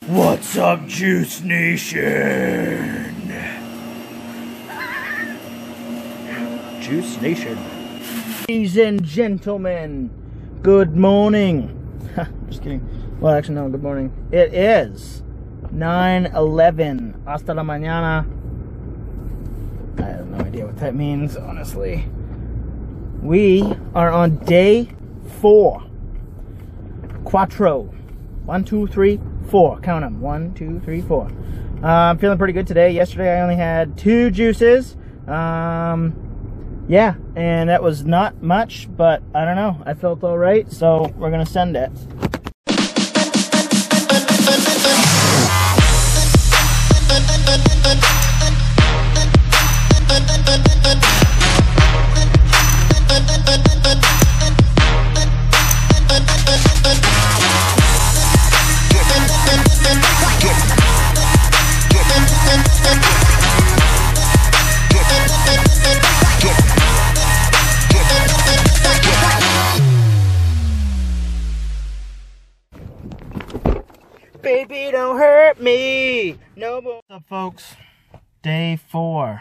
What's up, Juice Nation? Juice Nation. Ladies and gentlemen, good morning. Just kidding. Well, actually, no, good morning. It is 9:11. Hasta la mañana. I have no idea what that means, honestly. We are on day 4. Quattro. 1, 2, 3, 4. Count them. 1, 2, 3, 4. I'm feeling pretty good today. Yesterday I only had 2 juices. Yeah, and that was not much, but I don't know. I felt alright, so we're gonna send it. Baby, don't hurt me. No more. What's up, folks? Day 4.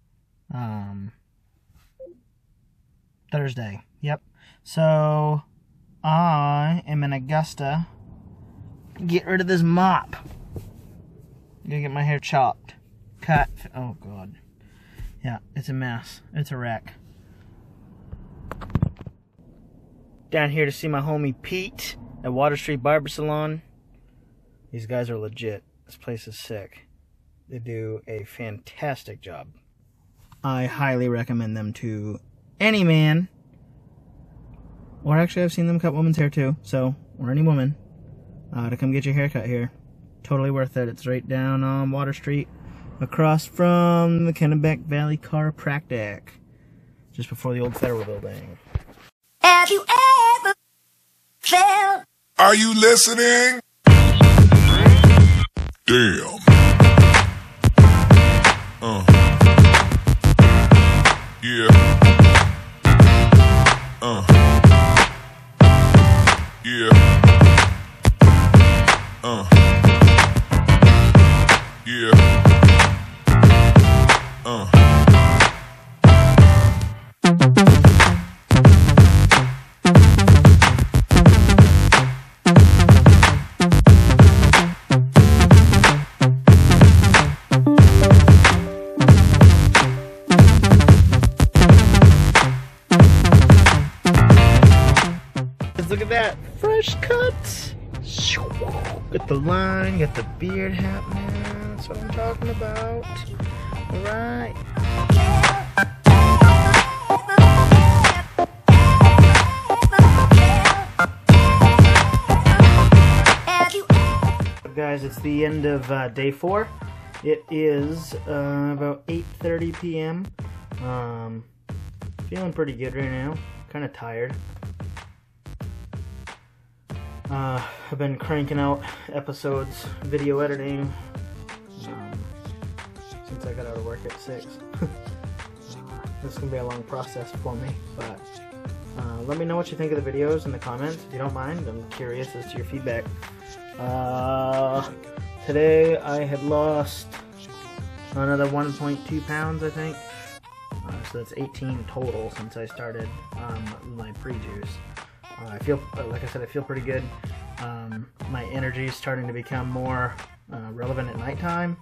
Thursday. Yep. So, I am in Augusta. Get rid of this mop. I'm gonna get my hair chopped. Cut. Oh, God. Yeah, it's a mess. It's a wreck. Down here to see my homie Pete at Water Street Barber Salon. These guys are legit. This place is sick. They do a fantastic job. I highly recommend them to any man. Or actually, I've seen them cut women's hair too. So, or any woman. To come get your hair cut here. Totally worth it. It's right down on Water Street. Across from the Kennebec Valley Chiropractic. Just before the old Federal Building. Have you ever felt? Are you listening? Damn. Yeah. Yeah. Yeah. Look at that, fresh cut. Get the line, get the beard happening. That's what I'm talking about. All right. Guys, it's the end of day 4. It is about 8:30 p.m. Feeling pretty good right now. Kind of tired. I've been cranking out episodes, video editing, since I got out of work at 6. This is going to be a long process for me, but let me know what you think of the videos in the comments, if you don't mind. I'm curious as to your feedback. Today I had lost another 1.2 pounds, I think. So that's 18 total since I started my pre-juice. I feel, like I said, I feel pretty good. My energy is starting to become more relevant at nighttime.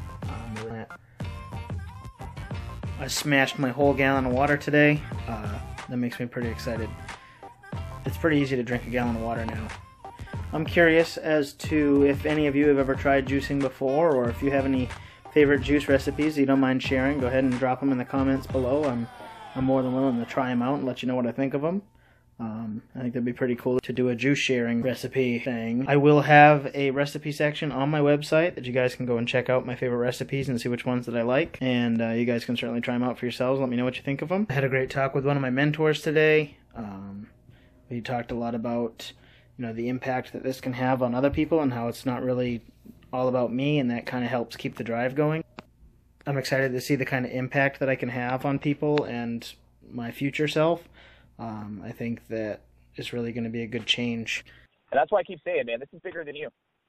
I smashed my whole gallon of water today. That makes me pretty excited. It's pretty easy to drink a gallon of water now. I'm curious as to if any of you have ever tried juicing before, or if you have any favorite juice recipes you don't mind sharing. Go ahead and drop them in the comments below. I'm more than willing to try them out and let you know what I think of them. I think that'd be pretty cool to do a juice sharing recipe thing. I will have a recipe section on my website that you guys can go and check out my favorite recipes and see which ones that I like. And you guys can certainly try them out for yourselves. Let me know what you think of them. I had a great talk with one of my mentors today. We talked a lot about, you know, the impact that this can have on other people and how it's not really all about me, and that kind of helps keep the drive going. I'm excited to see the kind of impact that I can have on people and my future self. I think that it's really going to be a good change. And that's why I keep saying, man, this is bigger than you.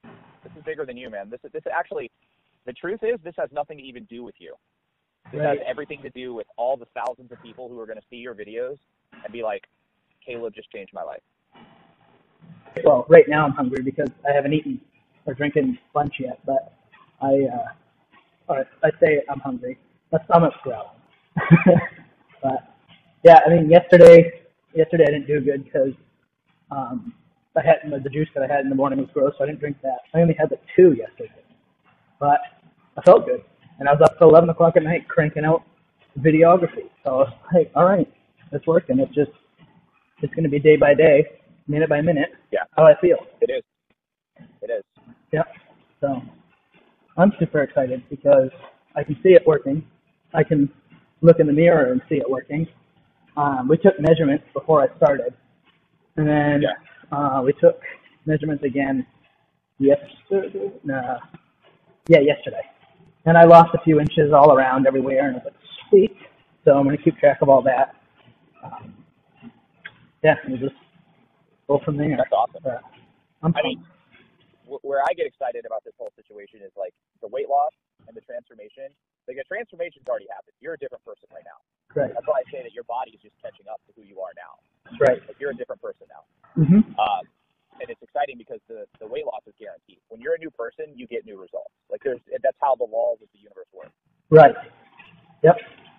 This is bigger than you, man. This actually, the truth is, this has nothing to even do with you. This Right. has everything to do with all the thousands of people who are going to see your videos and be like, Caleb just changed my life. Well, right now I'm hungry because I haven't eaten or drinking lunch yet, but I say I'm hungry. My stomach's growling. But yeah, I mean, yesterday I didn't do good because I had the juice that I had in the morning was gross, so I didn't drink that. I only had like 2 yesterday, but I felt good, and I was up till 11 o'clock at night cranking out videography. So I was like, all right, it's working. It's going to be day by day, minute by minute, how I feel. It is. It is. Yeah. So I'm super excited because I can see it working. I can look in the mirror and see it working. We took measurements before I started, and then we took measurements again yesterday. Yesterday. And I lost a few inches all around everywhere, and I was like, sweet. So I'm going to keep track of all that. We'll just go from there. That's awesome. I'm I mean, where I get excited about this whole situation is like the weight loss and the transformation. Like the transformation's already happened. You're a different person right now. right. That's why I say that your body is just catching up to who you are now. Right. Like you're a different person now. Mm-hmm. And it's exciting because the weight loss is guaranteed. When you're a new person, you get new results. Like that's how the laws of the universe work. Right. Yep.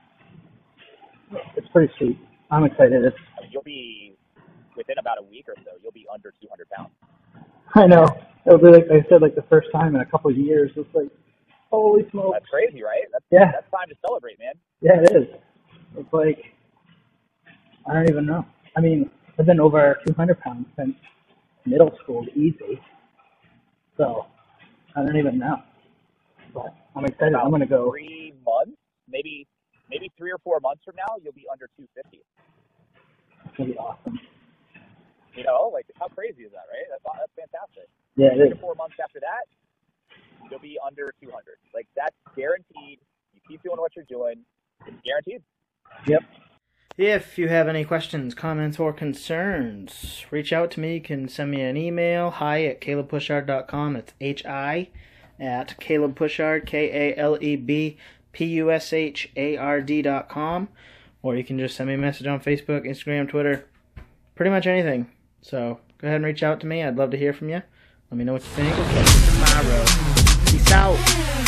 It's pretty sweet. I'm excited. I mean, you'll be within about a week or so. You'll be under 200 pounds. I know. It'll be like I said, like the first time in a couple of years. It's like, holy smokes. That's crazy, right? That's time to celebrate, man. Yeah, it is. It's like, I don't even know. I mean, I've been over 200 pounds since middle school, easy. So, I don't even know. But I'm excited. About I'm going to go. 3 months, maybe 3 or 4 months from now, you'll be under 250. It's going to be awesome. You know, like how crazy is that, right? That's fantastic. Yeah, it 3 is. to 4 months after that, you'll be under 200. Like that's guaranteed. You keep doing what you're doing, it's guaranteed. Yep. If you have any questions, comments, or concerns, reach out to me. You can send me an email, hi@calebpushard.com. It's hi at calebpushard, KalebPushard.com. Or you can just send me a message on Facebook, Instagram, Twitter, pretty much anything. So go ahead and reach out to me. I'd love to hear from you. Let me know what you think. We'll catch you tomorrow. Peace out.